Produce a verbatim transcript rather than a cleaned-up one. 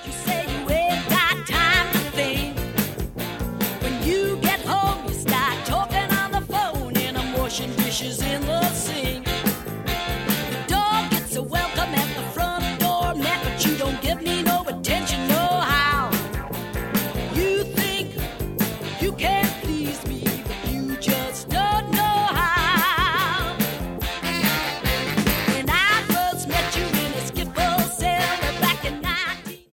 You say you ain't got time to think. When you get home, you start talking on the phone, and I'm washing dishes in the sink.